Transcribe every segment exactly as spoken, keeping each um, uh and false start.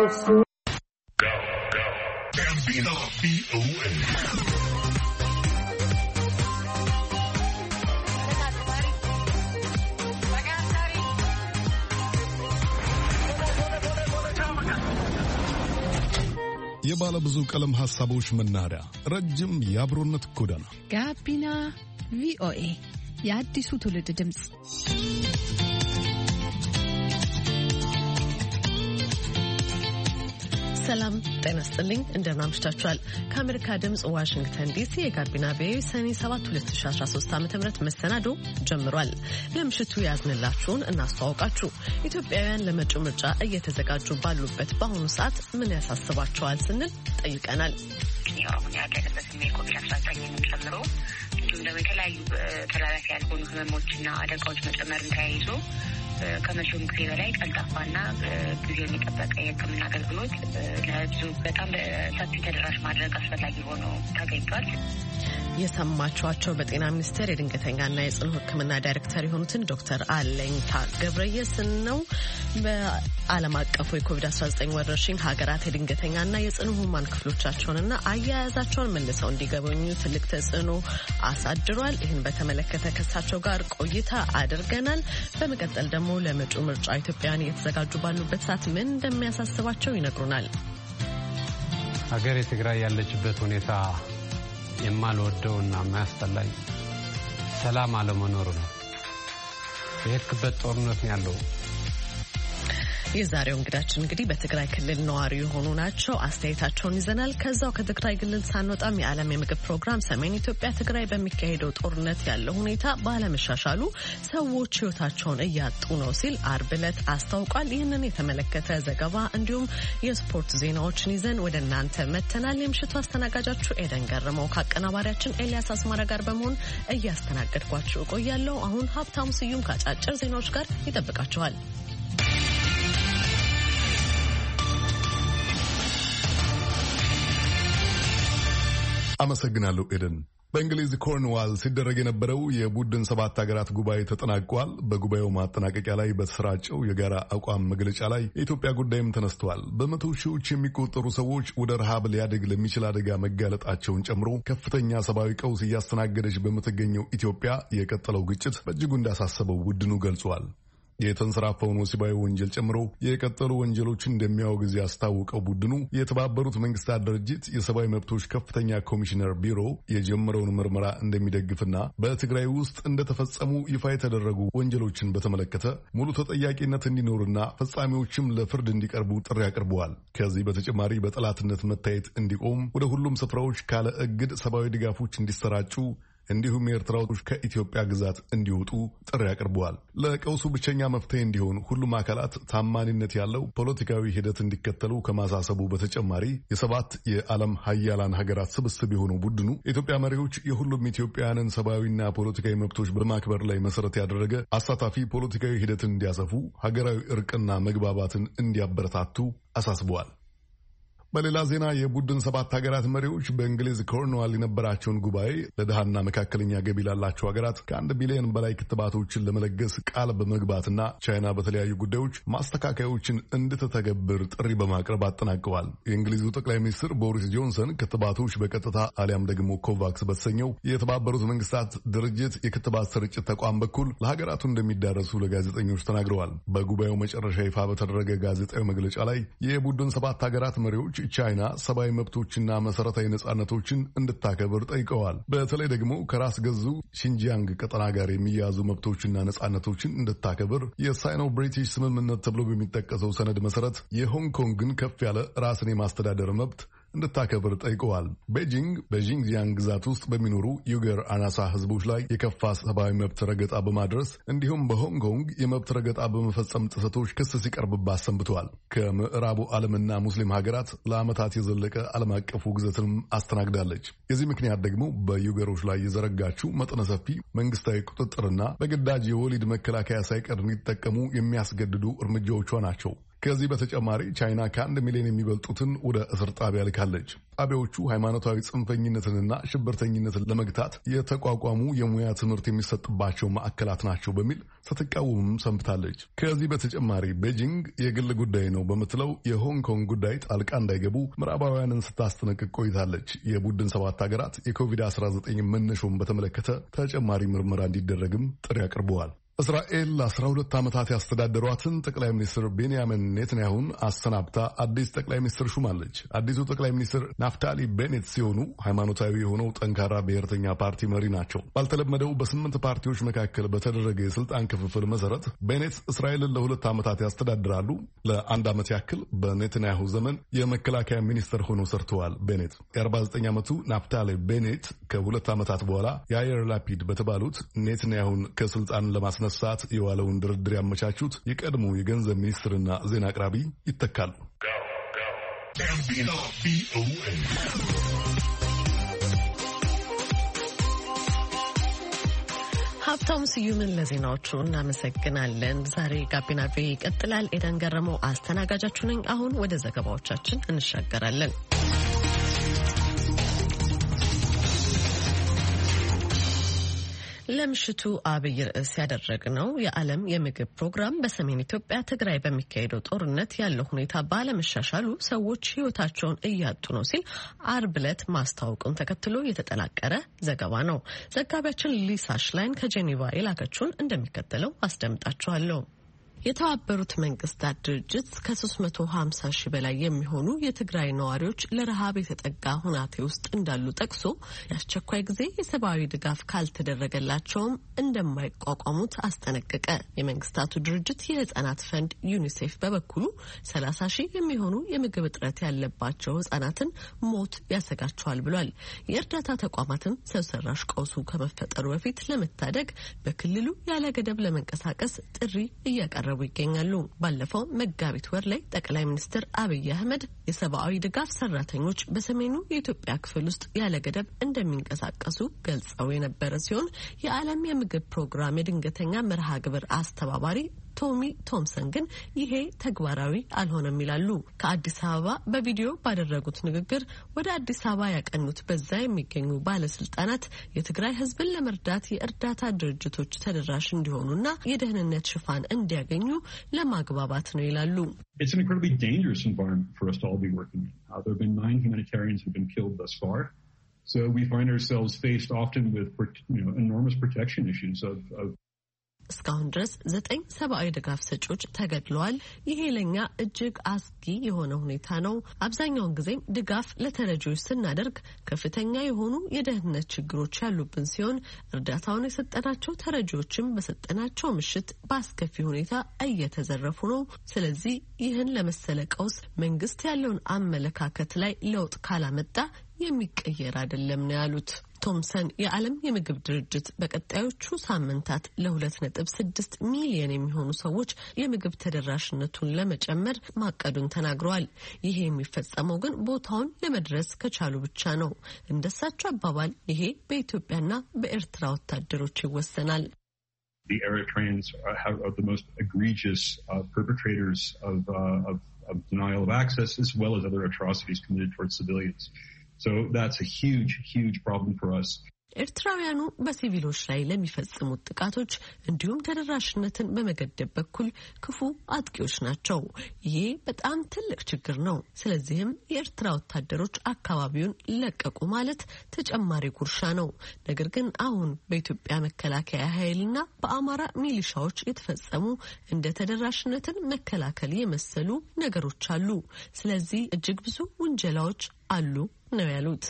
የባለ ብዙ ቀለም ሐሳቦች መናኸሪያ ረጅም የአብሮነት ጎዳና ጋቢና ቪኦኤ የአዲሱ ትውልድ ድምጽ። ሰላም ጤና ይስጥልኝ፣ እንደምን አምሽታችኋል? ከአሜሪካ ድምጽ ዋሽንግተን ዲሲ የጋቢና ቪኦኤ ሰኔ ሰባት ሁለት ሺህ አስራ ሶስት ዓ.ም መሰናዶ ጀምሯል። ለምሽቱ ያዝንላችሁን እናስተዋውቃችሁ። ኢትዮጵያውያን ለመጪው ምርጫ እየተዘጋጁ ባሉበት በአሁኑ ሰዓት ምን ያሳስባቸዋል ስንል ጠይቀናል። አሁን ያለበት የኮቪድ አስራ ዘጠኝ ጨምሮ እንዲሁም ደግሞ የተለያዩ ተላላፊ ያልሆኑ ህመሞችና አደጋዎች መጨመርን ተያይዞ ከመቼውም ጊዜ በላይ ቀልጣፋና ጊዜ የሚጠበቀ የሕክምና አገልግሎት ለህዝቡ በጣም ሰፊ ተደራሽ ማድረግ አስፈላጊ ሆኖ ተገኝቷል። የሰማችኋቸው በጤና ሚኒስቴር የድንገተኛና የጽኑ ሕክምና ዳይሬክተር የሆኑትን ዶክተር አለኝታ ገብረየስን ነው። በዓለም አቀፉ የኮቪድ አስራ ዘጠኝ ወረርሽኝ ሀገራት የድንገተኛና የጽኑ ህሙማን ክፍሎቻቸውንና አያያዛቸውን መልሰው እንዲገበኙ ትልቅ ተጽዕኖ አሳድሯል። ይህን በተመለከተ ከሳቸው ጋር ቆይታ አድርገናል። በመቀጠል ደግሞ ለመጪው ምርጫ ኢትዮጵያውያን እየተዘጋጁ ባሉበት ሰዓት ምን እንደሚያሳስባቸው ይነግሩናል። ሀገር የትግራይ ያለችበት ሁኔታ የማልወደውና የማያስጠላኝ ሰላም አለመኖሩ ነው። የሄድክበት ጦርነት ነው ያለው። የዛሬው እንግዳችን እንግዲህ በትግራይ ክልል ነዋሪ የሆኑ ናቸው። አስተያየታቸውን ይዘናል። ከዛው ከትግራይ ክልል ሳንወጣም የዓለም የምግብ ፕሮግራም ሰሜን ኢትዮጵያ ትግራይ በሚካሄደው ጦርነት ያለው ሁኔታ ባለመሻሻሉ ሰዎች ህይወታቸውን እያጡ ነው ሲል አርብ ዕለት አስታውቋል። ይህንን የተመለከተ ዘገባ እንዲሁም የስፖርት ዜናዎችን ይዘን ወደ እናንተ መተናል። የምሽቱ አስተናጋጃችሁ ኤደን ገረመው ከአቀናባሪያችን ኤልያስ አስማራ ጋር በመሆን እያስተናገድኳችሁ እቆያለሁ። አሁን ሀብታሙ ስዩም ከአጫጭር ዜናዎች ጋር ይጠብቃችኋል። አመሰግናለሁ ኤደን። በእንግሊዝ ኮርንዋል ሲደረግ የነበረው የቡድን ሰባት ሀገራት ጉባኤ ተጠናቋል። በጉባኤው ማጠናቀቂያ ላይ በተሰራጨው የጋራ አቋም መግለጫ ላይ የኢትዮጵያ ጉዳይም ተነስተዋል። በመቶ ሺዎች የሚቆጠሩ ሰዎች ወደ ረሃብ ሊያድግ ለሚችል አደጋ መጋለጣቸውን ጨምሮ ከፍተኛ ሰብአዊ ቀውስ እያስተናገደች በምትገኘው ኢትዮጵያ የቀጠለው ግጭት በእጅጉ እንዳሳሰበው ቡድኑ ገልጿል። የተንሰራፋውን ወሲባዊ ወንጀል ጨምሮ የቀጠሉ ወንጀሎችን እንደሚያወግዝ ያስታወቀው ቡድኑ የተባበሩት መንግስታት ድርጅት የሰብአዊ መብቶች ከፍተኛ ኮሚሽነር ቢሮ የጀመረውን ምርመራ እንደሚደግፍና በትግራይ ውስጥ እንደተፈጸሙ ይፋ የተደረጉ ወንጀሎችን በተመለከተ ሙሉ ተጠያቂነት እንዲኖርና ፈጻሚዎችም ለፍርድ እንዲቀርቡ ጥሪ አቅርበዋል። ከዚህ በተጨማሪ በጠላትነት መታየት እንዲቆም፣ ወደ ሁሉም ስፍራዎች ካለ እግድ ሰብአዊ ድጋፎች እንዲሰራጩ እንዲሁም ኤርትራዎች ከኢትዮጵያ ግዛት እንዲወጡ ጥሪ አቅርበዋል። ለቀውሱ ብቸኛ መፍትሄ እንዲሆን ሁሉም አካላት ታማኒነት ያለው ፖለቲካዊ ሂደት እንዲከተሉ ከማሳሰቡ በተጨማሪ የሰባት የዓለም ሀያላን ሀገራት ስብስብ የሆነው ቡድኑ የኢትዮጵያ መሪዎች የሁሉም ኢትዮጵያውያንን ሰብአዊና ፖለቲካዊ መብቶች በማክበር ላይ መሰረት ያደረገ አሳታፊ ፖለቲካዊ ሂደትን እንዲያሰፉ፣ ሀገራዊ እርቅና መግባባትን እንዲያበረታቱ አሳስበዋል። በሌላ ዜና የቡድን ሰባት ሀገራት መሪዎች በእንግሊዝ ኮርንዋል የነበራቸውን ጉባኤ ለድሃና መካከለኛ ገቢ ላላቸው ሀገራት ከአንድ ቢሊዮን በላይ ክትባቶችን ለመለገስ ቃል በመግባትና ቻይና በተለያዩ ጉዳዮች ማስተካከያዎችን እንድትተገብር ጥሪ በማቅረብ አጠናቀዋል። የእንግሊዙ ጠቅላይ ሚኒስትር ቦሪስ ጆንሰን ክትባቶች በቀጥታ አሊያም ደግሞ ኮቫክስ በተሰኘው የተባበሩት መንግስታት ድርጅት የክትባት ስርጭት ተቋም በኩል ለሀገራቱ እንደሚዳረሱ ለጋዜጠኞች ተናግረዋል። በጉባኤው መጨረሻ ይፋ በተደረገ ጋዜጣዊ መግለጫ ላይ የቡድን ሰባት ሀገራት መሪዎች ቻይና ሰብአዊ መብቶችና መሰረታዊ ነጻነቶችን እንድታከብር ጠይቀዋል። በተለይ ደግሞ ከራስ ገዙ ሺንጂያንግ ቀጠና ጋር የሚያያዙ መብቶችና ነጻነቶችን እንድታከብር የሳይኖ ብሪቲሽ ስምምነት ተብሎ በሚጠቀሰው ሰነድ መሰረት የሆንግ ኮንግን ከፍ ያለ ራስን የማስተዳደር መብት እንድታከብር ጠይቀዋል። ቤጂንግ በዢንጂያንግ ግዛት ውስጥ በሚኖሩ ዩገር አናሳ ህዝቦች ላይ የከፋ ሰብአዊ መብት ረገጣ በማድረስ እንዲሁም በሆንግ ኮንግ የመብት ረገጣ በመፈጸም ጥሰቶች ክስ ሲቀርብባት ሰንብተዋል። ከምዕራቡ ዓለምና ሙስሊም ሀገራት ለዓመታት የዘለቀ ዓለም አቀፍ ውግዘትንም አስተናግዳለች። የዚህ ምክንያት ደግሞ በዩገሮች ላይ የዘረጋችው መጠነ ሰፊ መንግስታዊ ቁጥጥርና በግዳጅ የወሊድ መከላከያ ሳይቀር እንዲጠቀሙ የሚያስገድዱ እርምጃዎቿ ናቸው። ከዚህ በተጨማሪ ቻይና ከአንድ ሚሊዮን የሚበልጡትን ወደ እስር ጣቢያ ልካለች። ጣቢያዎቹ ሃይማኖታዊ ጽንፈኝነትንና ሽብርተኝነትን ለመግታት የተቋቋሙ የሙያ ትምህርት የሚሰጥባቸው ማዕከላት ናቸው በሚል ስትቃወምም ሰንብታለች። ከዚህ በተጨማሪ ቤጂንግ የግል ጉዳይ ነው በምትለው የሆንግ ኮንግ ጉዳይ ጣልቃ እንዳይገቡ ምዕራባውያንን ስታስጠነቅቅ ቆይታለች። የቡድን ሰባት ሀገራት የኮቪድ አስራ ዘጠኝ መነሾን በተመለከተ ተጨማሪ ምርመራ እንዲደረግም ጥሪ አቅርበዋል። እስራኤል ለአስራ ሁለት ዓመታት ያስተዳደሯትን ጠቅላይ ሚኒስትር ቤንያሚን ኔትንያሁን አሰናብታ አዲስ ጠቅላይ ሚኒስትር ሹማለች። አዲሱ ጠቅላይ ሚኒስትር ናፍታሊ ቤኔት ሲሆኑ ሃይማኖታዊ የሆነው ጠንካራ ብሔርተኛ ፓርቲ መሪ ናቸው። ባልተለመደው በስምንት ፓርቲዎች መካከል በተደረገ የስልጣን ክፍፍል መሰረት ቤኔት እስራኤልን ለሁለት ዓመታት ያስተዳድራሉ። ለአንድ ዓመት ያክል በኔትንያሁ ዘመን የመከላከያ ሚኒስትር ሆነው ሰርተዋል። ቤኔት የአርባ ዘጠኝ ዓመቱ ናፍታሊ ቤኔት ከሁለት ዓመታት በኋላ የአየር ላፒድ በተባሉት ኔትንያሁን ከስልጣን ለማስነ ሰዓት የዋለውን ድርድር ያመቻቹት የቀድሞ የገንዘብ ሚኒስትርና ዜና አቅራቢ ይተካሉ። ሀብታሙ ስዩምን ለዜናዎቹ እናመሰግናለን። ዛሬ ጋቢና ቪኦኤ ይቀጥላል። ኤደን ገረመው አስተናጋጃችሁ ነኝ። አሁን ወደ ዘገባዎቻችን እንሻገራለን። ለምሽቱ አብይ ርዕስ ያደረግነው የዓለም የምግብ ፕሮግራም በሰሜን ኢትዮጵያ ትግራይ በሚካሄደው ጦርነት ያለው ሁኔታ ባለመሻሻሉ ሰዎች ሕይወታቸውን እያጡ ነው ሲል አርብ ዕለት ማስታወቁን ተከትሎ የተጠናቀረ ዘገባ ነው። ዘጋቢያችን ሊሳ ሽላይን ከጄኔቫ የላከችውን እንደሚከተለው አስደምጣችኋለሁ። የተባበሩት መንግስታት ድርጅት ከሶስት መቶ ሀምሳ ሺህ በላይ የሚሆኑ የትግራይ ነዋሪዎች ለረሃብ የተጠጋ ሁናቴ ውስጥ እንዳሉ ጠቅሶ የአስቸኳይ ጊዜ የሰብአዊ ድጋፍ ካልተደረገላቸውም እንደማይቋቋሙት አስጠነቀቀ። የመንግስታቱ ድርጅት የህጻናት ፈንድ ዩኒሴፍ በበኩሉ ሰላሳ ሺህ የሚሆኑ የምግብ እጥረት ያለባቸው ህጻናትን ሞት ያሰጋቸዋል ብሏል። የእርዳታ ተቋማትም ሰው ሰራሽ ቀውሱ ከመፈጠሩ በፊት ለመታደግ በክልሉ ያለ ገደብ ለመንቀሳቀስ ጥሪ እያቀረበ ይገኛሉ። ባለፈው መጋቢት ወር ላይ ጠቅላይ ሚኒስትር አብይ አህመድ የሰብአዊ ድጋፍ ሰራተኞች በሰሜኑ የኢትዮጵያ ክፍል ውስጥ ያለ ገደብ እንደሚንቀሳቀሱ ገልጸው የነበረ ሲሆን የዓለም የምግብ ፕሮግራም የድንገተኛ መርሃ ግብር አስተባባሪ ቶሚ ቶምሰን ግን ይሄ ተግባራዊ አልሆነም ይላሉ። ከአዲስ አበባ በቪዲዮ ባደረጉት ንግግር ወደ አዲስ አበባ ያቀኑት በዛ የሚገኙ ባለስልጣናት የትግራይ ህዝብን ለመርዳት የእርዳታ ድርጅቶች ተደራሽ እንዲሆኑና የደህንነት ሽፋን እንዲያገኙ ለማግባባት ነው ይላሉ። It's an incredibly dangerous environment for us to all be working in. Uh, there have been nine humanitarians who have been killed thus far. So we find ourselves faced often with, you know, enormous protection issues of, of እስካሁን ድረስ ዘጠኝ ሰብአዊ ድጋፍ ሰጪዎች ተገድለዋል። ይሄ ለኛ እጅግ አስጊ የሆነ ሁኔታ ነው። አብዛኛውን ጊዜም ድጋፍ ለተረጂዎች ስናደርግ ከፍተኛ የሆኑ የደህንነት ችግሮች ያሉብን ሲሆን እርዳታውን የሰጠናቸው ተረጂዎችም በሰጠናቸው ምሽት በአስከፊ ሁኔታ እየተዘረፉ ነው። ስለዚህ ይህን ለመሰለ ቀውስ መንግስት ያለውን አመለካከት ላይ ለውጥ ካላመጣ የሚቀየር አይደለም ነው ያሉት። ቶምሰን የዓለም የምግብ ድርጅት በቀጣዮቹ ሳምንታት ለሁለት ነጥብ ስድስት ሚሊዮን የሚሆኑ ሰዎች የምግብ ተደራሽነቱን ለመጨመር ማቀዱን ተናግረዋል። ይሄ የሚፈጸመው ግን ቦታውን ለመድረስ ከቻሉ ብቻ ነው። እንደሳቸው አባባል ይሄ በኢትዮጵያና በኤርትራ ወታደሮች ይወሰናል። The Eritreans are the most egregious uh, perpetrators of, uh, of, of denial of access, as well as other atrocities committed towards civilians. So that's a huge, huge problem for us. ኤርትራውያኑ በሲቪሎች ላይ ለሚፈጽሙት ጥቃቶች እንዲሁም ተደራሽነትን በመገደብ በኩል ክፉ አጥቂዎች ናቸው። ይሄ በጣም ትልቅ ችግር ነው። ስለዚህም የኤርትራ ወታደሮች አካባቢውን ለቀቁ ማለት ተጨማሪ ጉርሻ ነው። ነገር ግን አሁን በኢትዮጵያ መከላከያ ኃይልና በአማራ ሚሊሻዎች የተፈጸሙ እንደ ተደራሽነትን መከላከል የመሰሉ ነገሮች አሉ። ስለዚህ እጅግ ብዙ ውንጀላዎች አሉ ነው ያሉት።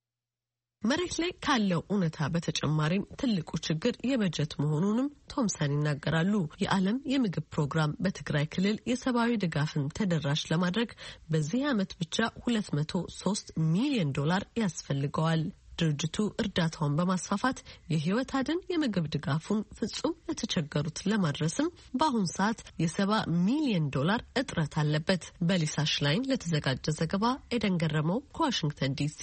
መሬት ላይ ካለው እውነታ በተጨማሪም ትልቁ ችግር የበጀት መሆኑንም ቶምሰን ይናገራሉ። የዓለም የምግብ ፕሮግራም በትግራይ ክልል የሰብአዊ ድጋፍን ተደራሽ ለማድረግ በዚህ ዓመት ብቻ ሁለት መቶ ሶስት ሚሊዮን ዶላር ያስፈልገዋል። ድርጅቱ እርዳታውን በማስፋፋት የህይወት አድን የምግብ ድጋፉን ፍጹም ለተቸገሩት ለማድረስም በአሁን ሰዓት የሰባ ሚሊዮን ዶላር እጥረት አለበት። በሊሳ ሽላይን ለተዘጋጀ ዘገባ ኤደን ገረመው ከዋሽንግተን ዲሲ።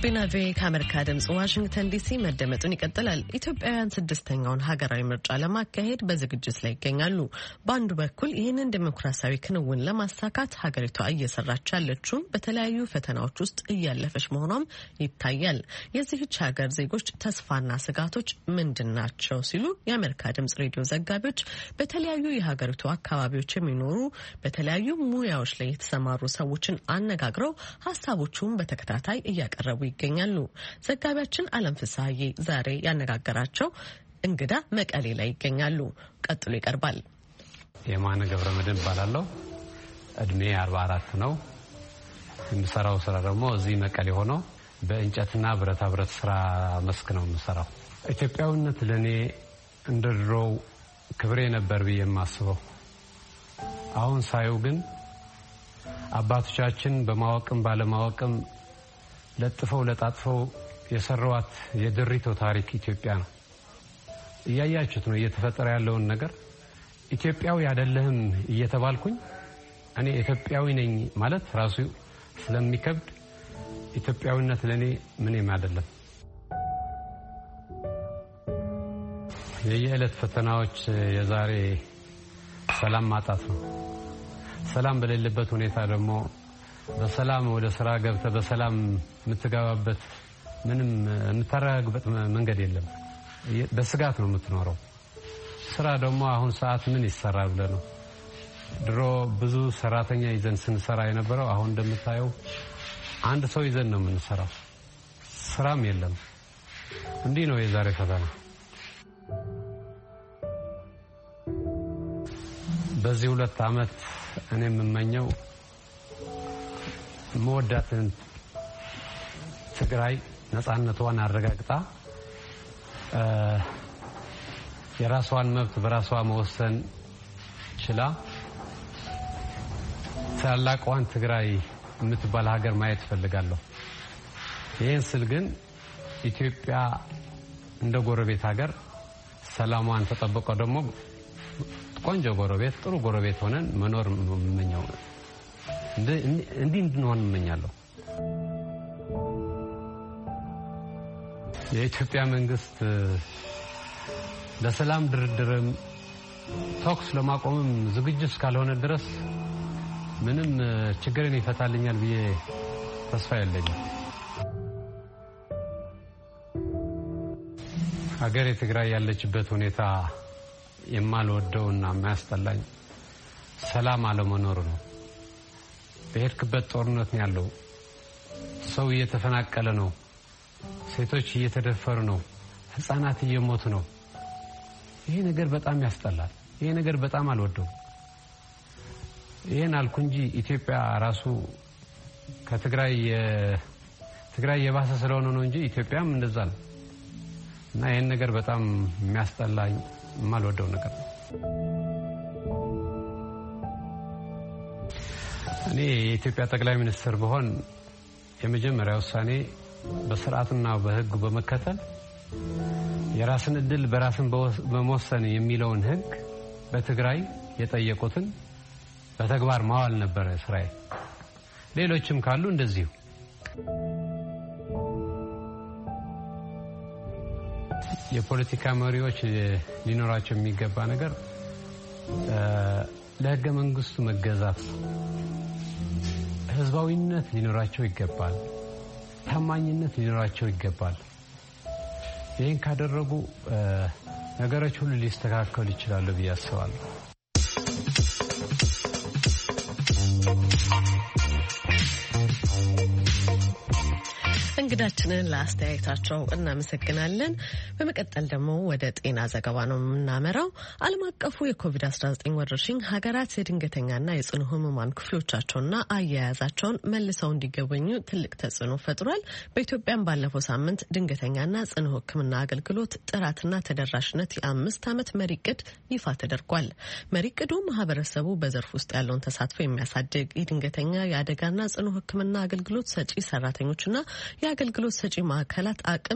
ጋቢና ቪ ከአሜሪካ ድምጽ ዋሽንግተን ዲሲ መደመጡን ይቀጥላል። ኢትዮጵያውያን ስድስተኛውን ሀገራዊ ምርጫ ለማካሄድ በዝግጅት ላይ ይገኛሉ። በአንዱ በኩል ይህንን ዲሞክራሲያዊ ክንውን ለማሳካት ሀገሪቷ እየሰራች ያለችውን በተለያዩ ፈተናዎች ውስጥ እያለፈች መሆኗም ይታያል። የዚህች ሀገር ዜጎች ተስፋና ስጋቶች ምንድን ናቸው ሲሉ የአሜሪካ ድምጽ ሬዲዮ ዘጋቢዎች በተለያዩ የሀገሪቱ አካባቢዎች የሚኖሩ በተለያዩ ሙያዎች ላይ የተሰማሩ ሰዎችን አነጋግረው ሀሳቦቹን በተከታታይ እያቀረቡ ይገኛሉ። ዘጋቢያችን አለም ፍሳሐዬ ዛሬ ያነጋገራቸው እንግዳ መቀሌ ላይ ይገኛሉ። ቀጥሎ ይቀርባል። የማነ ገብረመድህን እባላለሁ። እድሜ አርባ አራት ነው። የምሰራው ስራ ደግሞ እዚህ መቀሌ ሆኖ በእንጨትና ብረታ ብረት ስራ መስክ ነው የምሰራው። ኢትዮጵያዊነት ለኔ እንደ ድሮው ክብሬ ነበር ብዬ የማስበው፣ አሁን ሳየው ግን አባቶቻችን በማወቅም ባለማወቅም ለጥፈው ለጣጥፈው የሰሯት የድሪቶ ታሪክ ኢትዮጵያ ነው። እያያችሁት ነው እየተፈጠረ ያለውን ነገር። ኢትዮጵያዊ አይደለህም እየተባልኩኝ እኔ ኢትዮጵያዊ ነኝ ማለት ራሱ ስለሚከብድ ኢትዮጵያዊነት ለኔ ምንም አይደለም። የየዕለት ፈተናዎች የዛሬ ሰላም ማጣት ነው። ሰላም በሌለበት ሁኔታ ደግሞ በሰላም ወደ ስራ ገብተ በሰላም የምትገባበት ምንም የምታረጋግበት መንገድ የለም። በስጋት ነው የምትኖረው። ስራ ደግሞ አሁን ሰዓት ምን ይሰራል ብለ ነው። ድሮ ብዙ ሰራተኛ ይዘን ስንሰራ የነበረው አሁን እንደምታየው አንድ ሰው ይዘን ነው የምንሰራው። ስራም የለም። እንዲህ ነው የዛሬ ፈተና። በዚህ ሁለት አመት እኔ የምመኘው መወዳትን ትግራይ ነፃነቷን አረጋግጣ የራሷን መብት በራሷ መወሰን ችላ ታላቋን ትግራይ የምትባል ሀገር ማየት ፈልጋለሁ። ይህን ስል ግን ኢትዮጵያ እንደ ጎረቤት ሀገር ሰላሟን ተጠብቆ ደግሞ ቆንጆ ጎረቤት ጥሩ ጎረቤት ሆነን መኖር የምመኘው እንዲህ እንድንሆን እመኛለሁ። የኢትዮጵያ መንግስት ለሰላም ድርድርም ተኩስ ለማቆምም ዝግጁ እስካልሆነ ድረስ ምንም ችግርን ይፈታልኛል ብዬ ተስፋ የለኝም። ሀገር የትግራይ ያለችበት ሁኔታ የማልወደውና የሚያስጠላኝ ሰላም አለመኖር ነው። በሄድክበት ጦርነት ነው ያለው። ሰው እየተፈናቀለ ነው። ሴቶች እየተደፈሩ ነው። ህፃናት እየሞቱ ነው። ይሄ ነገር በጣም ያስጠላል። ይሄ ነገር በጣም አልወደው። ይሄን አልኩ እንጂ ኢትዮጵያ ራሱ ከትግራይ ትግራይ የባሰ ስለሆነ ነው እንጂ ኢትዮጵያም እንደዛ ነው። እና ይሄን ነገር በጣም የሚያስጠላኝ የማልወደው ነገር ነው። እኔ የኢትዮጵያ ጠቅላይ ሚኒስትር በሆን የመጀመሪያው ውሳኔ በስርዓትና በህግ በመከተል የራስን እድል በራስን በመወሰን የሚለውን ህግ በትግራይ የጠየቁትን በተግባር ማዋል ነበር ስራዬ። ሌሎችም ካሉ እንደዚሁ። የፖለቲካ መሪዎች ሊኖራቸው የሚገባ ነገር ለህገ መንግስቱ መገዛት፣ ህዝባዊነት ሊኖራቸው ይገባል፣ ታማኝነት ሊኖራቸው ይገባል። ይህን ካደረጉ ነገሮች ሁሉ ሊስተካከሉ ይችላሉ ብዬ አስባለሁ። እንግዳችንን ለአስተያየታቸው እናመሰግናለን። በመቀጠል ደግሞ ወደ ጤና ዘገባ ነው የምናመራው። ዓለም አቀፉ የኮቪድ አስራ ዘጠኝ ወረርሽኝ ሀገራት የድንገተኛና የጽኑ ህሙማን ክፍሎቻቸውና አያያዛቸውን መልሰው እንዲገበኙ ትልቅ ተጽዕኖ ፈጥሯል። በኢትዮጵያም ባለፈው ሳምንት ድንገተኛና ጽኑ ሕክምና አገልግሎት ጥራትና ተደራሽነት የአምስት ዓመት መሪ ዕቅድ ይፋ ተደርጓል። መሪ ዕቅዱ ማህበረሰቡ በዘርፍ ውስጥ ያለውን ተሳትፎ የሚያሳድግ የድንገተኛ የአደጋና ጽኑ ሕክምና አገልግሎት ሰጪ ሰራተኞችና የአገልግሎት የአገልግሎት ሰጪ ማዕከላት አቅም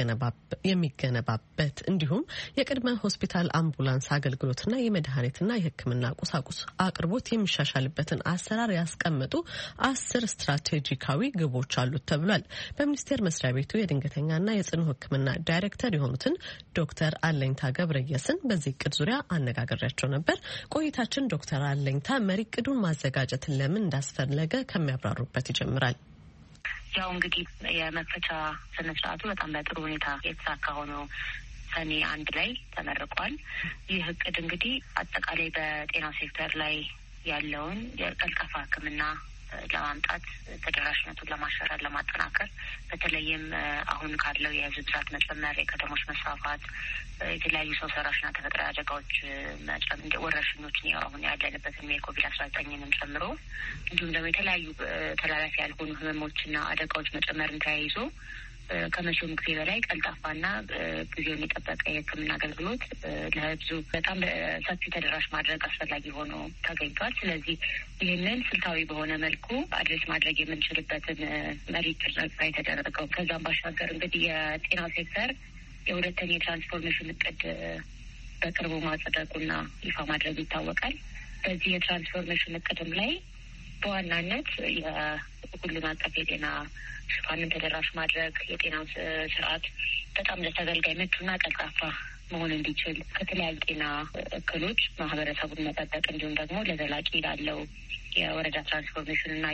የሚገነባበት እንዲሁም የቅድመ ሆስፒታል አምቡላንስ አገልግሎትና የመድኃኒትና የሕክምና ቁሳቁስ አቅርቦት የሚሻሻልበትን አሰራር ያስቀመጡ አስር ስትራቴጂካዊ ግቦች አሉት ተብሏል። በሚኒስቴር መስሪያ ቤቱ የድንገተኛና የጽኑ ሕክምና ዳይሬክተር የሆኑትን ዶክተር አለኝታ ገብረየስን በዚህ እቅድ ዙሪያ አነጋግሬያቸው ነበር። ቆይታችን ዶክተር አለኝታ መሪ እቅዱን ማዘጋጀትን ለምን እንዳስፈለገ ከሚያብራሩበት ይጀምራል። ያው እንግዲህ የመክፈቻ ስነ ስርዓቱ በጣም በጥሩ ሁኔታ የተሳካ ሆኖ ሰኔ አንድ ላይ ተመርቋል። ይህ እቅድ እንግዲህ አጠቃላይ በጤና ሴክተር ላይ ያለውን የቀልጣፋ ሕክምና ለማምጣት ተደራሽነቱን ለማሻሻል ለማጠናከር በተለይም አሁን ካለው የህዝብ ብዛት መጨመር፣ የከተሞች መስፋፋት፣ የተለያዩ ሰው ሰራሽና ተፈጥሯዊ አደጋዎች መጨመር፣ ወረርሽኞችን ያው አሁን ያለንበትን የኮቪድ አስራ ዘጠኝንም ጨምሮ እንዲሁም ደግሞ የተለያዩ ተላላፊ ያልሆኑ ህመሞችና አደጋዎች መጨመርን ተያይዞ ከመቼውም ጊዜ በላይ ቀልጣፋና ጊዜውን የጠበቀ የሕክምና አገልግሎት ለህዝቡ በጣም ሰፊ ተደራሽ ማድረግ አስፈላጊ ሆኖ ተገኝቷል። ስለዚህ ይህንን ስልታዊ በሆነ መልኩ አድሬስ ማድረግ የምንችልበትን መሪ ትርክት የተደረገው። ከዛም ባሻገር እንግዲህ የጤና ሴክተር የሁለተኛ የትራንስፎርሜሽን እቅድ በቅርቡ ማጸደቁና ይፋ ማድረግ ይታወቃል። በዚህ የትራንስፎርሜሽን እቅድም ላይ በዋናነት የሁሉን አቀፍ የጤና ሽፋንን ተደራሽ ማድረግ፣ የጤና ስርዓት በጣም ለተገልጋይ ምቹና ቀልጣፋ መሆን እንዲችል ከተለያዩ ጤና እክሎች ማህበረሰቡን መጠበቅ እንዲሁም ደግሞ ለዘላቂ ላለው የወረዳ ትራንስፎርሜሽን እና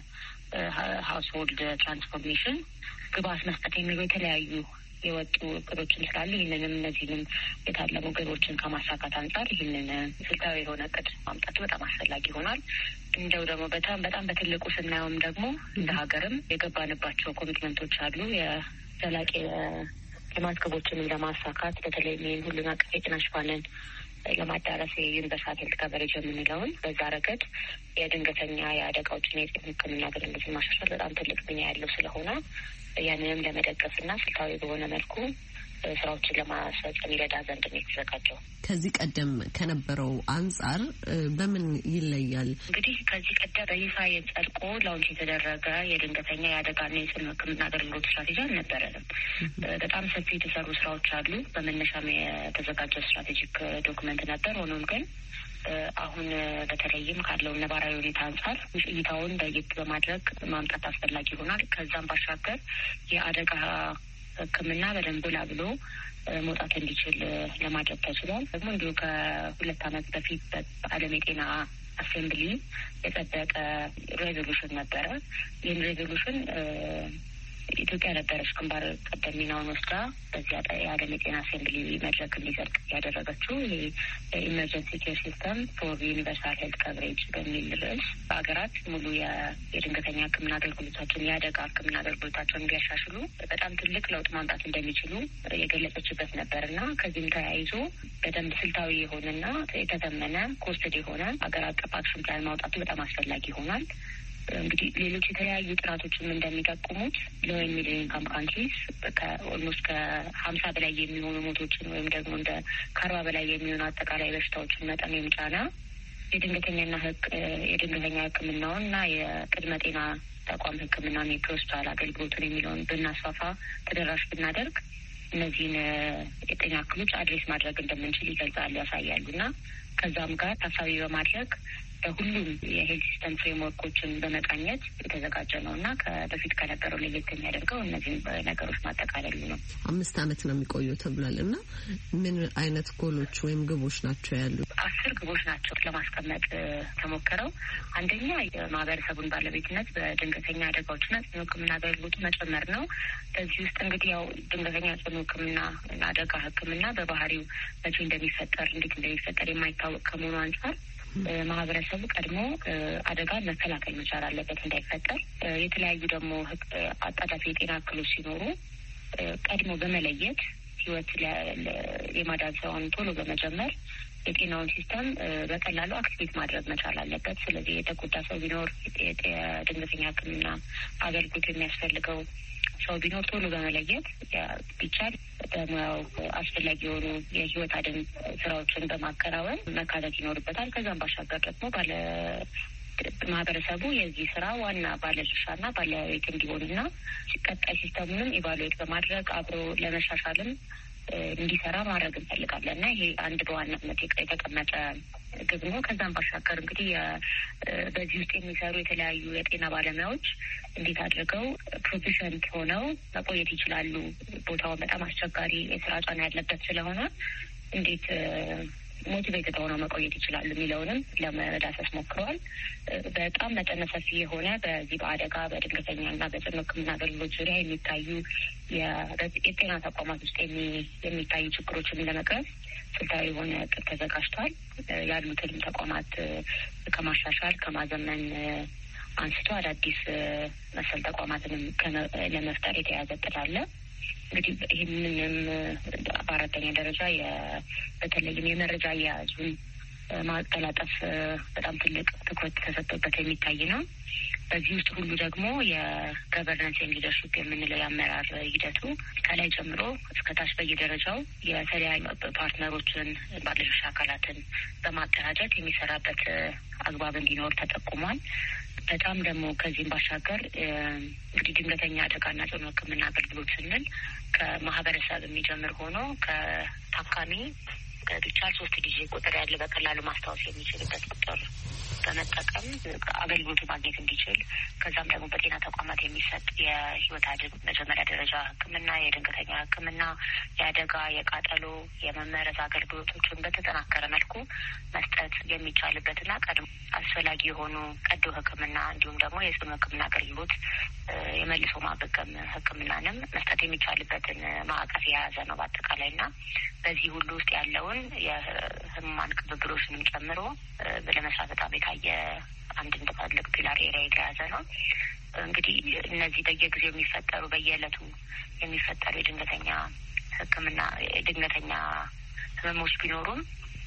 የሀውስሆልድ ትራንስፎርሜሽን ግብዓት መስጠት የሚሉ የተለያዩ የወጡ እቅዶችን ስላሉ ይህንንም እነዚህንም የታለሙ ግቦችን ከማሳካት አንጻር ይህንን ስልታዊ የሆነ እቅድ ማምጣቱ በጣም አስፈላጊ ይሆናል። እንደው ደግሞ በጣም በጣም በትልቁ ስናየውም ደግሞ እንደ ሀገርም የገባንባቸው ኮሚትመንቶች አሉ። የዘላቂ ልማት ግቦችንም ለማሳካት በተለይ ይህን ሁሉን አቀፍ የጤና ሽፋንን ለማዳረስ የዩኒቨርሳል ሄልት ከቨሬጅ የምንለውን በዛ ረገድ የድንገተኛ የአደጋዎችና የጤና ሕክምና አገልግሎትን ማሻሻል በጣም ትልቅ ሚና ያለው ስለሆነ ያንንም ለመደገፍና ስልታዊ በሆነ መልኩ ስራዎችን ለማስፈጸም ይረዳ ዘንድ ነው የተዘጋጀው። ከዚህ ቀደም ከነበረው አንጻር በምን ይለያል? እንግዲህ ከዚህ ቀደም በይፋ የጸድቆ ላውንች የተደረገ የድንገተኛ የአደጋና የጽኑ ሕክምና አገልግሎት ስትራቴጂ አልነበረንም። በጣም ሰፊ የተሰሩ ስራዎች አሉ። በመነሻም የተዘጋጀው ስትራቴጂክ ዶክመንት ነበር። ሆኖም ግን አሁን በተለይም ካለው ነባራዊ ሁኔታ አንጻር እይታውን ለየት በማድረግ ማምጣት አስፈላጊ ይሆናል። ከዛም ባሻገር የአደጋ ሕክምና በደንብ ላ ብሎ መውጣት እንዲችል ለማድረግ ተችሏል። ደግሞ እንዲሁ ከሁለት ዓመት በፊት በዓለም የጤና አሴምብሊ የጸደቀ ሬዞሉሽን ነበረ። ይህን ሬዞሉሽን ኢትዮጵያ ነበረች ግንባር ቀደም ሚናውን ወስዳ በዚያ የዓለም የጤና አሴምብሊ መድረክ እንዲጸድቅ ያደረገችው። ይሄ ኢመርጀንሲ ኬር ሲስተም ፎር ዩኒቨርሳል ሄልት ከቨሬጅ በሚል ርዕስ በሀገራት ሙሉ የድንገተኛ ሕክምና አገልግሎታቸውን የአደጋ ሕክምና አገልግሎታቸውን እንዲያሻሽሉ በጣም ትልቅ ለውጥ ማምጣት እንደሚችሉ የገለጸችበት ነበር እና ከዚህም ተያይዞ በደንብ ስልታዊ የሆነና የተተመነ ኮስትድ የሆነ ሀገር አቀፍ አክሽን ፕላን ማውጣቱ በጣም አስፈላጊ ይሆናል። እንግዲህ ሌሎች የተለያዩ ጥናቶችም እንደሚጠቁሙት ሎው ሚድል ኢንካም ካንትሪስ ከኦልሞስት ከሀምሳ በላይ የሚሆኑ ሞቶችን ወይም ደግሞ እንደ ከአርባ በላይ የሚሆኑ አጠቃላይ በሽታዎችን መጠን የሚጫና የድንገተኛና ህግ የድንገተኛ ሕክምናውን እና የቅድመ ጤና ተቋም ሕክምናን የፕሮስታል አገልግሎቱን የሚለውን ብናስፋፋ ተደራሽ ብናደርግ እነዚህን የጤና እክሎች አድሬስ ማድረግ እንደምንችል ይገልጻሉ፣ ያሳያሉ እና ከዛም ጋር ታሳቢ በማድረግ በሁሉም የሄልት ሲስተም ፍሬምወርኮችን በመቃኘት የተዘጋጀ ነው እና ከበፊት ከነበረው ለየት የሚያደርገው እነዚህም ነገሮች ማጠቃለሉ ነው። አምስት ዓመት ነው የሚቆየው ተብሏል እና ምን አይነት ጎሎች ወይም ግቦች ናቸው ያሉት? አስር ግቦች ናቸው ለማስቀመጥ ተሞክረው። አንደኛ የማህበረሰቡን ባለቤትነት በድንገተኛ አደጋዎችና ጽኑ ሕክምና አገልግሎቱ መጨመር ነው። በዚህ ውስጥ እንግዲህ ያው ድንገተኛ ጽኑ ሕክምና አደጋ ሕክምና በባህሪው መቼ እንደሚፈጠር እንዴት እንደሚፈጠር የማይታወቅ ከመሆኑ አንጻር ማህበረሰቡ ቀድሞ አደጋን መከላከል መቻል አለበት እንዳይፈጠር። የተለያዩ ደግሞ አጣዳፊ የጤና እክሎች ሲኖሩ ቀድሞ በመለየት ህይወት የማዳን ስራውን ቶሎ በመጀመር የጤናውን ሲስተም በቀላሉ አክቲቬት ማድረግ መቻል አለበት። ስለዚህ የተጎዳ ሰው ቢኖር የድንገተኛ ሕክምና አገልግሎት የሚያስፈልገው ሰው ቢኖር ቶሎ በመለየት ቢቻል በሙያው አስፈላጊ የሆኑ የህይወት አድን ስራዎችን በማከናወን መካተት ይኖርበታል። ከዛም ባሻገር ደግሞ ባለ ማህበረሰቡ የዚህ ስራ ዋና ባለድርሻና ባለቤት እንዲሆንና ሲቀጣይ ሲስተሙንም ኢቫሉዌት በማድረግ አብሮ ለመሻሻልም እንዲሰራ ማድረግ እንፈልጋለን እና ይሄ አንድ በዋናነት የተቀመጠ ግብ ነው። ከዛም ባሻገር እንግዲህ በዚህ ውስጥ የሚሰሩ የተለያዩ የጤና ባለሙያዎች እንዴት አድርገው ፕሮፌሽናል ሆነው መቆየት ይችላሉ፣ ቦታውን በጣም አስቸጋሪ የስራ ጫና ያለበት ስለሆነ እንዴት ሞቲቬትድ ሆነው መቆየት ይችላሉ የሚለውንም ለመዳሰስ ሞክረዋል። በጣም መጠነ ሰፊ የሆነ በዚህ በአደጋ በድንገተኛና በጽኑ ሕክምና አገልግሎት ዙሪያ የሚታዩ የጤና ተቋማት ውስጥ የሚታዩ ችግሮችን ለመቅረፍ ስልታዊ የሆነ እቅድ ተዘጋጅቷል። ያሉትን ተቋማት ከማሻሻል ከማዘመን አንስቶ አዳዲስ መሰል ተቋማትንም ለመፍጠር የተያዘ እቅድ አለ። እንግዲህ ይህንንም በአራተኛ ደረጃ በተለይም የመረጃ አያያዙን ማቀላጠፍ በጣም ትልቅ ትኩረት ተሰጥቶበት የሚታይ ነው። በዚህ ውስጥ ሁሉ ደግሞ የገቨርናንስ ኤንድ ሊደርሺፕ የምንለው የአመራር ሂደቱ ከላይ ጀምሮ እስከታች በየደረጃው የተለያዩ ፓርትነሮችን ባለድርሻ አካላትን በማደራጀት የሚሰራበት አግባብ እንዲኖር ተጠቁሟል። በጣም ደግሞ ከዚህም ባሻገር እንግዲህ ድንገተኛ አደጋና ጽኑ ሕክምና አገልግሎት ስንል ከማህበረሰብ የሚጀምር ሆኖ ከታካሚ ብቻ ሶስት ጊዜ ቁጥር ያለ በቀላሉ ማስታወስ የሚችልበት ቁጥር በመጠቀም አገልግሎቱ ማግኘት እንዲችል ከዛም ደግሞ በጤና ተቋማት የሚሰጥ የህይወት አድን መጀመሪያ ደረጃ ሕክምና፣ የድንገተኛ ሕክምና፣ የአደጋ፣ የቃጠሎ፣ የመመረዝ አገልግሎቶችን በተጠናከረ መልኩ መስጠት የሚቻልበትና ቀድሞ አስፈላጊ የሆኑ ቀዶ ሕክምና እንዲሁም ደግሞ የጽኑ ሕክምና አገልግሎት የመልሶ ማገገም ሕክምናንም መስጠት የሚቻልበትን ማዕቀፍ የያዘ ነው በአጠቃላይና በዚህ ሁሉ ውስጥ ያለውን የህሙማን ቅብብሎችንም ጨምሮ ለመስራት በጣም የታየ አንድ ትልቅ ፒላር ኤሪያ የተያዘ ነው። እንግዲህ እነዚህ በየጊዜው የሚፈጠሩ በየዕለቱ የሚፈጠሩ የድንገተኛ ሕክምና የድንገተኛ ህመሞች ቢኖሩም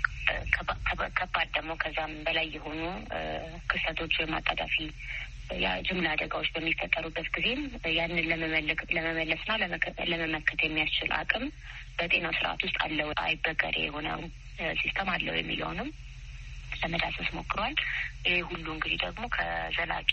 ከባድ ደግሞ ከዛም በላይ የሆኑ ክስተቶች ወይም አጣዳፊ የጅምላ አደጋዎች በሚፈጠሩበት ጊዜም ያንን ለመመለስና ለመመከት የሚያስችል አቅም በጤናው ስርዓት ውስጥ አለው፣ አይበገሬ የሆነው ሲስተም አለው የሚለውንም ለመዳሰስ ሞክሯል። ይህ ሁሉ እንግዲህ ደግሞ ከዘላቂ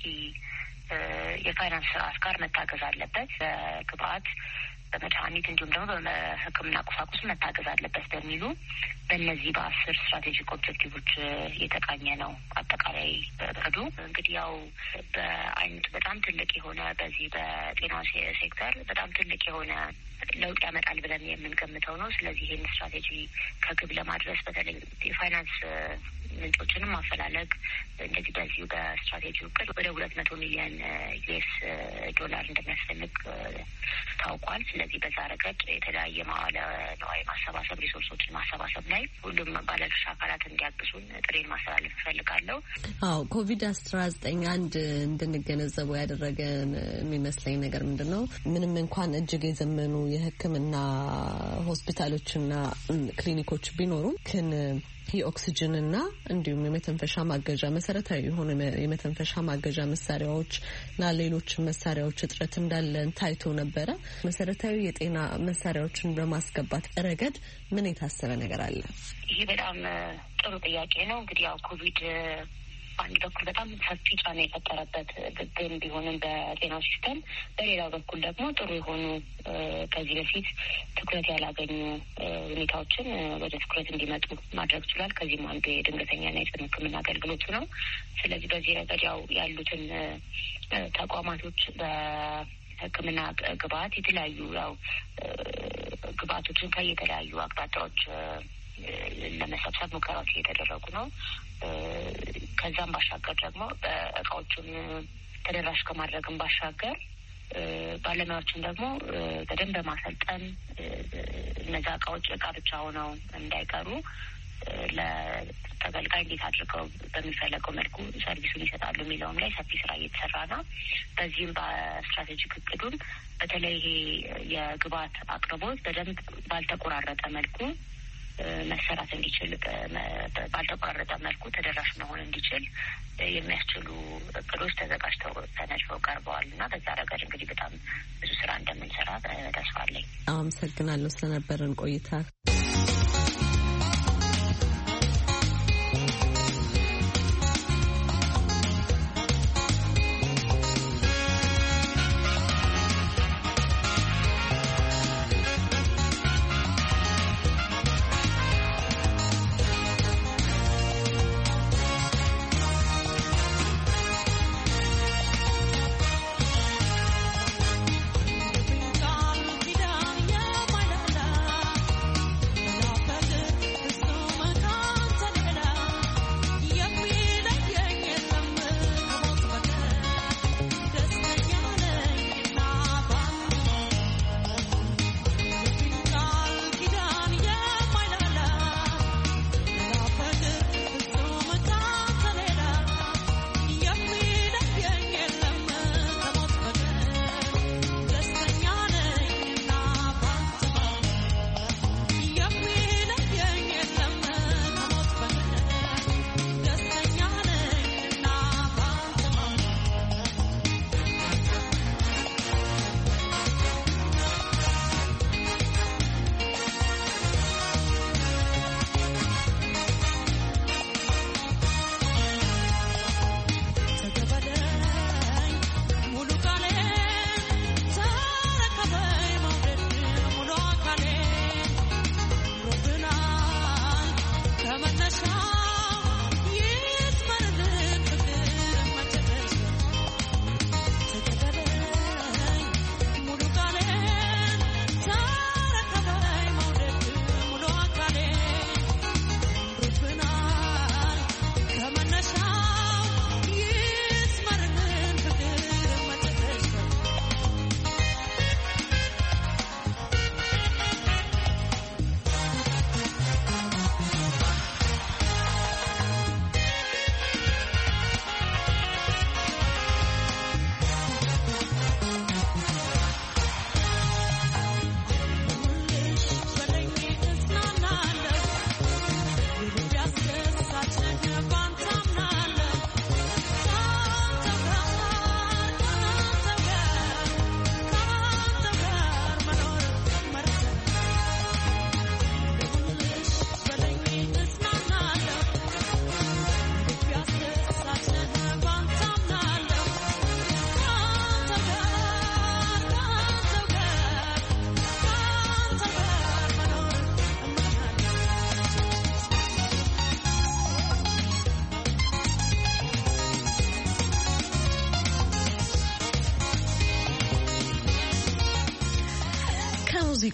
የፋይናንስ ስርዓት ጋር መታገዝ አለበት። በግብአት በመድኃኒት እንዲሁም ደግሞ በሕክምና ቁሳቁስ መታገዝ አለበት በሚሉ በእነዚህ በአስር ስትራቴጂክ ኦብጀክቲቮች የተቃኘ ነው። አጠቃላይ በዱ እንግዲህ ያው በአይነቱ በጣም ትልቅ የሆነ በዚህ በጤና ሴክተር በጣም ትልቅ የሆነ ለውጥ ያመጣል ብለን የምንገምተው ነው። ስለዚህ ይህን ስትራቴጂ ከግብ ለማድረስ በተለይ የፋይናንስ ምንጮችንም ማፈላለግ እንደዚህ በዚሁ በስትራቴጂ እቅድ ወደ ሁለት መቶ ሚሊዮን ዩኤስ ዶላር እንደሚያስፈልግ ታውቋል። ስለዚህ በዛ ረገድ የተለያየ መዋለ ንዋይ ማሰባሰብ ሪሶርሶችን ማሰባሰብ ላይ ሁሉም ባለድርሻ አካላት እንዲያግዙን ጥሬን ማስተላለፍ እፈልጋለሁ። አዎ ኮቪድ አስራ ዘጠኝ አንድ እንድንገነዘበው ያደረገን የሚመስለኝ ነገር ምንድን ነው? ምንም እንኳን እጅግ የዘመኑ የሕክምና ሆስፒታሎችና ክሊኒኮች ቢኖሩም ግን የኦክሲጅንና እንዲሁም የመተንፈሻ ማገዣ መሰረታዊ የሆኑ የመተንፈሻ ማገዣ መሳሪያዎችና ሌሎች መሳሪያዎች እጥረት እንዳለን ታይቶ ነበረ። መሰረታዊ የጤና መሳሪያዎችን በማስገባት ረገድ ምን የታሰበ ነገር አለ? ይሄ በጣም ጥሩ ጥያቄ ነው። እንግዲህ ያው ኮቪድ በአንድ በኩል በጣም ሰፊ ጫና የፈጠረበት ግን ቢሆንም በጤናው ሲስተም፣ በሌላው በኩል ደግሞ ጥሩ የሆኑ ከዚህ በፊት ትኩረት ያላገኙ ሁኔታዎችን ወደ ትኩረት እንዲመጡ ማድረግ ችሏል። ከዚህም አንዱ የድንገተኛና የጽኑ ሕክምና አገልግሎቱ ነው። ስለዚህ በዚህ ረገድ ያው ያሉትን ተቋማቶች በሕክምና ግብአት የተለያዩ ያው ግብአቶችን ከየተለያዩ አቅጣጫዎች ለመሰብሰብ ሙከራዎች እየተደረጉ ነው። ከዛም ባሻገር ደግሞ በእቃዎቹን ተደራሽ ከማድረግም ባሻገር ባለሙያዎችን ደግሞ በደንብ በማሰልጠን እነዛ እቃዎች እቃ ብቻ ሆነው እንዳይቀሩ ለተገልጋይ እንዴት አድርገው በሚፈለገው መልኩ ሰርቪሱን ይሰጣሉ የሚለውም ላይ ሰፊ ስራ እየተሰራ ነው። በዚህም በስትራቴጂክ እቅዱን በተለይ ይሄ የግብአት አቅርቦት በደንብ ባልተቆራረጠ መልኩ መሰራት እንዲችል ባልተቋረጠ መልኩ ተደራሽ መሆን እንዲችል የሚያስችሉ እቅዶች ተዘጋጅተው ተነድፈው ቀርበዋል እና በዛ ረገድ እንግዲህ በጣም ብዙ ስራ እንደምንሰራ ተስፋ አለኝ። አመሰግናለሁ ስለነበረን ቆይታ።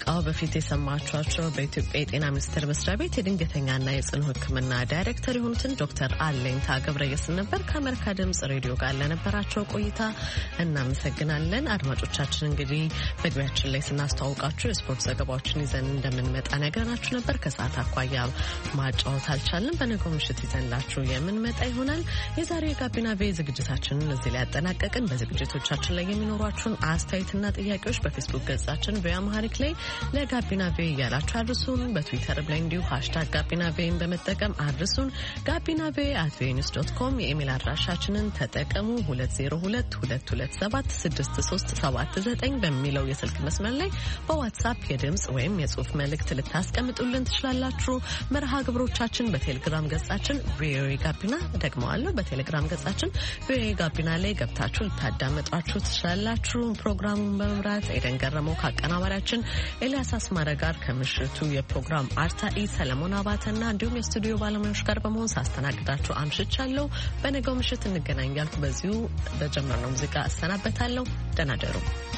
ከሙዚቃው በፊት የሰማችኋቸው በኢትዮጵያ የጤና ሚኒስቴር መስሪያ ቤት የድንገተኛና የጽኑ ሕክምና ዳይሬክተር የሆኑትን ዶክተር አለኝታ ገብረየስን ነበር። ከአሜሪካ ድምጽ ሬዲዮ ጋር ለነበራቸው ቆይታ እናመሰግናለን። አድማጮቻችን እንግዲህ መግቢያችን ላይ ስናስተዋውቃችሁ የስፖርት ዘገባዎችን ይዘን እንደምንመጣ ነገራችሁ ነበር። ከሰዓት አኳያ ማጫወት አልቻልንም። በነገው ምሽት ይዘንላችሁ የምንመጣ ይሆናል። የዛሬው የጋቢና ቬ ዝግጅታችንን እዚህ ላይ ያጠናቀቅን። በዝግጅቶቻችን ላይ የሚኖሯችሁን አስተያየትና ጥያቄዎች በፌስቡክ ገጻችን በአማሪክ ላይ ለጋቢና ቬ እያላችሁ አድርሱን። በትዊተር ላይ እንዲሁ ሃሽታግ ጋቢና ቬን በመጠቀም አድርሱን። ጋቢና ቬ አት ቪኦኤ ኒውስ ዶት ኮም የኢሜል አድራሻችንን ተጠቀሙ። ሁለት ዜሮ ሁለት ሁለት ሁለት ሰባት ስድስት ሶስት ሰባት ዘጠኝ በሚለው የስልክ መስመር ላይ በዋትስአፕ የድምጽ ወይም የጽሁፍ መልእክት ልታስቀምጡልን ትችላላችሁ። መርሃ ግብሮቻችን በቴሌግራም ገጻችን ቪኦኤ ጋቢና ደግመዋለሁ። በቴሌግራም ገጻችን ቪኦኤ ጋቢና ላይ ገብታችሁ ልታዳመጧችሁ ትችላላችሁ። ፕሮግራሙን በመምራት ኤደን ገረመው ከአቀናባሪያችን ኤልያስ አስማረ ጋር ከምሽቱ የፕሮግራም አርታኢ ሰለሞን አባተና እንዲሁም የስቱዲዮ ባለሙያዎች ጋር በመሆን ሳስተናግዳችሁ አምሽቻለሁ። በነገው ምሽት እንገናኛለን። በዚሁ በጀመርነው ሙዚቃ አሰናበታለሁ። ደህና ደሩ።